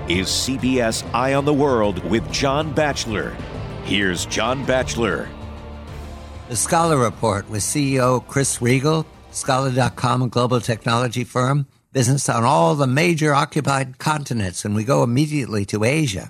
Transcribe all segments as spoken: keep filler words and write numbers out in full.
is C B S Eye on the World with John Batchelor. Here's John Batchelor. The Scholar Report with C E O Chris Riegel, Scholar dot com, a global technology firm, business on all the major occupied continents. And we go immediately to Asia,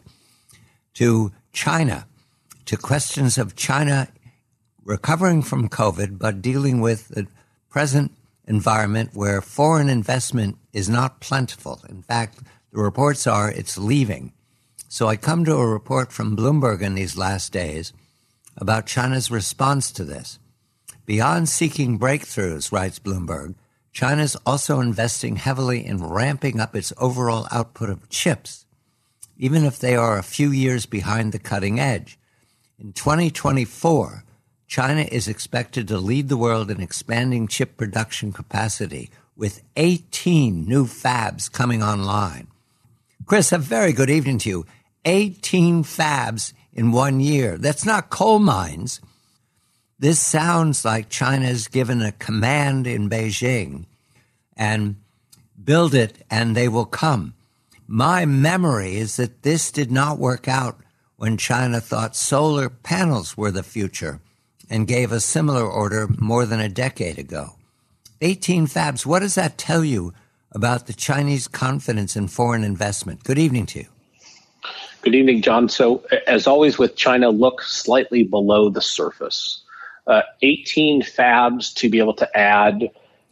to China, to questions of China recovering from COVID, but dealing with the present environment where foreign investment is not plentiful. In fact, the reports are it's leaving. So I come to a report from Bloomberg in these last days about China's response to this. Beyond seeking breakthroughs, writes Bloomberg, China's also investing heavily in ramping up its overall output of chips, even if they are a few years behind the cutting edge. In twenty twenty-four, China is expected to lead the world in expanding chip production capacity, with eighteen new fabs coming online. Chris, a very good evening to you. eighteen fabs in one year. That's not coal mines. This sounds like China's given a command in Beijing and build it and they will come. My memory is that this did not work out when China thought solar panels were the future and gave a similar order more than a decade ago. eighteen fabs, what does that tell you about the Chinese confidence in foreign investment? Good evening to you. Good evening, John. So, as always with China, look slightly below the surface. Uh, eighteen fabs to be able to add,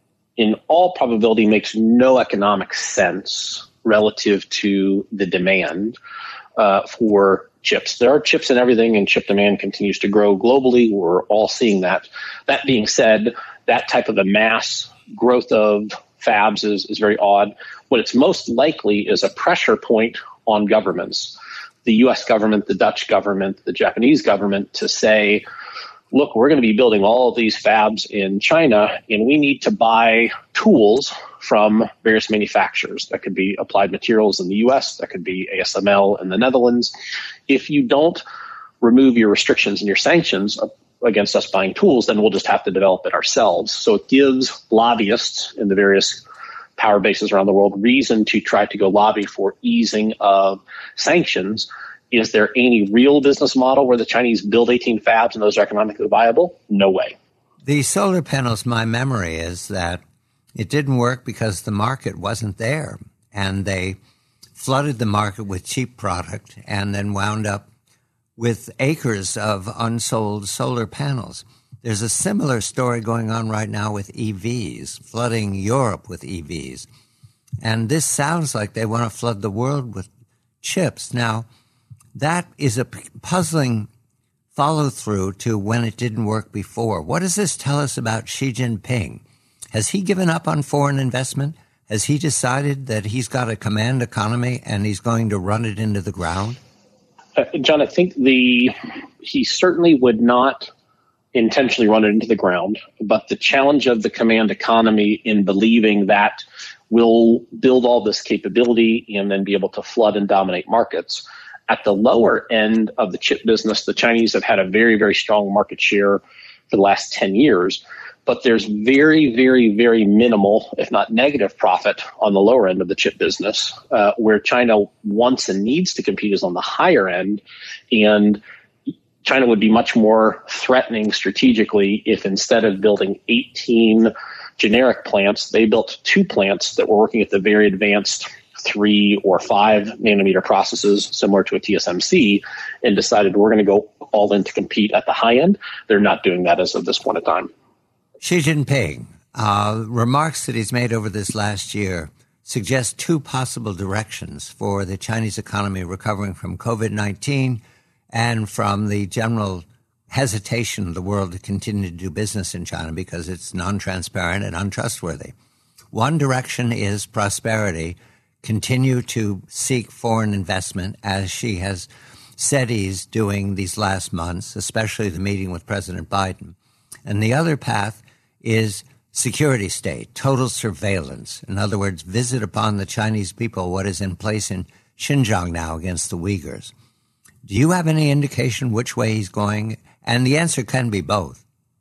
in all probability, makes no economic sense relative to the demand uh, for chips. There are chips in everything, and chip demand continues to grow globally. We're all seeing that. That being said, that type of a mass growth of fabs is, is very odd. What it's most likely is a pressure point on governments, the U S government, the Dutch government, the Japanese government, to say, look, we're going to be building all of these fabs in China, and we need to buy tools from various manufacturers. That could be Applied Materials in the U S, that could be A S M L in the Netherlands. If you don't remove your restrictions and your sanctions against us buying tools, then we'll just have to develop it ourselves. So it gives lobbyists in the various power bases around the world reason to try to go lobby for easing of sanctions. Is there any real business model where the Chinese build eighteen fabs and those are economically viable? No way. The solar panels, my memory is that it didn't work because the market wasn't there, and they flooded the market with cheap product and then wound up with acres of unsold solar panels. There's a similar story going on right now with E Vs, flooding Europe with E Vs. And this sounds like they want to flood the world with chips. Now, that is a puzzling follow-through to when it didn't work before. What does this tell us about Xi Jinping? Has he given up on foreign investment? Has he decided that he's got a command economy and he's going to run it into the ground? Uh, John, I think the he certainly would not intentionally run it into the ground, but the challenge of the command economy in believing that we'll build all this capability and then be able to flood and dominate markets. At the lower end of the chip business, the Chinese have had a very, very strong market share for the last ten years. But there's very, very, very minimal, if not negative profit on the lower end of the chip business. Uh, where China wants and needs to compete is on the higher end. And China would be much more threatening strategically if instead of building eighteen generic plants, they built two plants that were working at the very advanced three or five nanometer processes similar to a T S M C and decided we're going to go all in to compete at the high end. They're not doing that as of this point in time. Xi Jinping, uh, remarks that he's made over this last year suggest two possible directions for the Chinese economy recovering from COVID nineteen and from the general hesitation of the world to continue to do business in China because it's non-transparent and untrustworthy. One direction is prosperity, continue to seek foreign investment, as Xi has said he's doing these last months, especially the meeting with President Biden. And the other path is security state, total surveillance. In other words, visit upon the Chinese people what is in place in Xinjiang now against the Uyghurs. Do you have any indication which way he's going? And the answer can be both.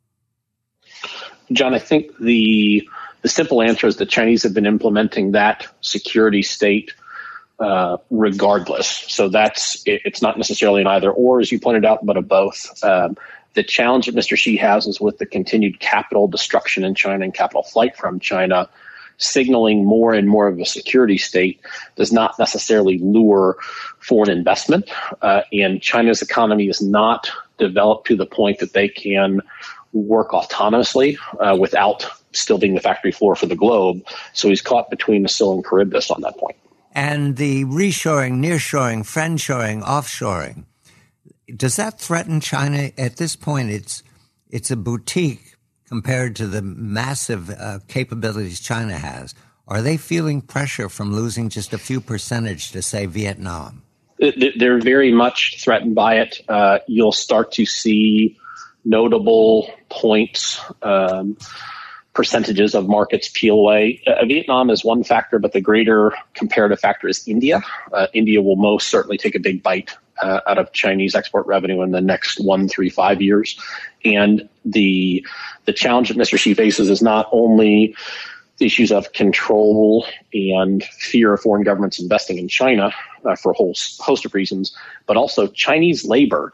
John, I think the the simple answer is the Chinese have been implementing that security state uh, regardless. So that's it, it's not necessarily an either or, as you pointed out, but a both. Um, the challenge that Mister Xi has is with the continued capital destruction in China and capital flight from China, signaling more and more of a security state does not necessarily lure foreign investment. Uh, and China's economy is not developed to the point that they can work autonomously uh, without still being the factory floor for the globe. So he's caught between the Scylla and Charybdis on that point. And the reshoring, nearshoring, friendshoring, offshoring, does that threaten China? At this point, it's it's a boutique compared to the massive uh, capabilities China has. Are they feeling pressure from losing just a few percentage to, say, Vietnam? They're very much threatened by it. Uh, you'll start to see notable points, um, percentages of markets peel away. Uh, Vietnam is one factor, but the greater comparative factor is India. Uh, India will most certainly take a big bite uh, out of Chinese export revenue in the next one, three, five years. And the the challenge that Mister Xi faces is not only the issues of control and fear of foreign governments investing in China uh, for a whole host of reasons, but also Chinese labor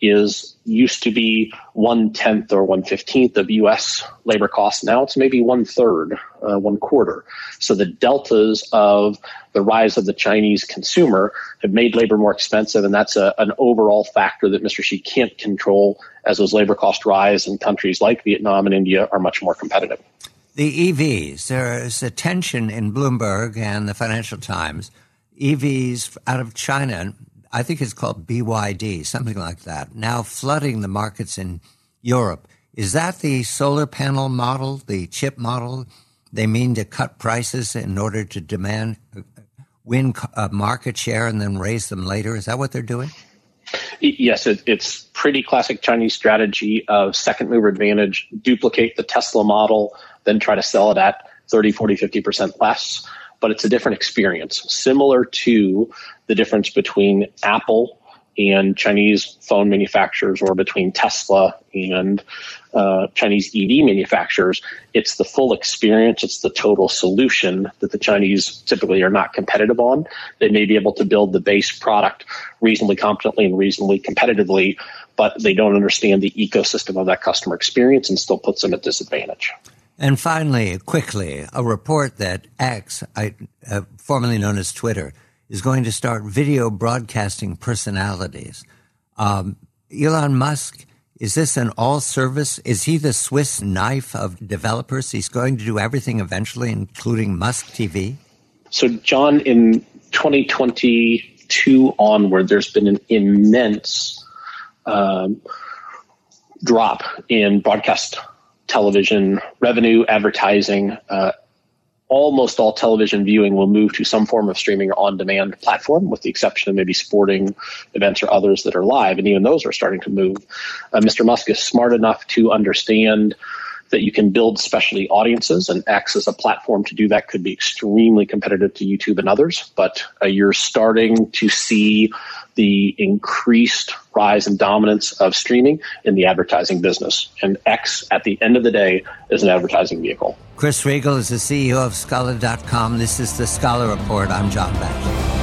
is used to be one-tenth or one-fifteenth of U S labor costs. Now it's maybe one-third, uh, one-quarter. So the deltas of the rise of the Chinese consumer have made labor more expensive, and that's a, an overall factor that Mister Xi can't control as those labor costs rise and countries like Vietnam and India are much more competitive. The E Vs, there's a tension in Bloomberg and the Financial Times. E Vs out of China, I think it's called B Y D, something like that, now flooding the markets in Europe. Is that the solar panel model, the chip model? They mean to cut prices in order to demand, win a market share and then raise them later? Is that what they're doing? Yes, it, it's pretty classic Chinese strategy of second mover advantage, duplicate the Tesla model, then try to sell it at thirty, forty, fifty percent less. But it's a different experience, similar to the difference between Apple and Chinese phone manufacturers or between Tesla and uh, Chinese E V manufacturers. It's the full experience. It's the total solution that the Chinese typically are not competitive on. They may be able to build the base product reasonably competently and reasonably competitively, but they don't understand the ecosystem of that customer experience and still puts them at disadvantage. And finally, quickly, a report that X, I, uh, formerly known as Twitter, is going to start video broadcasting personalities. Um, Elon Musk, is this an all-service? Is he the Swiss knife of developers? He's going to do everything eventually, including Musk T V? So, John, in twenty twenty-two onward, there's been an immense um, drop in broadcast television revenue, advertising. Uh, almost all television viewing will move to some form of streaming or on-demand platform, with the exception of maybe sporting events or others that are live, and even those are starting to move. Uh, Mister Musk is smart enough to understand that you can build specialty audiences, and X as a platform to do that could be extremely competitive to YouTube and others, but uh, you're starting to see the increased rise and dominance of streaming in the advertising business. And X, at the end of the day, is an advertising vehicle. Chris Riegel is the C E O of Scholar dot com. This is the Scholar Report. I'm John Batchelor.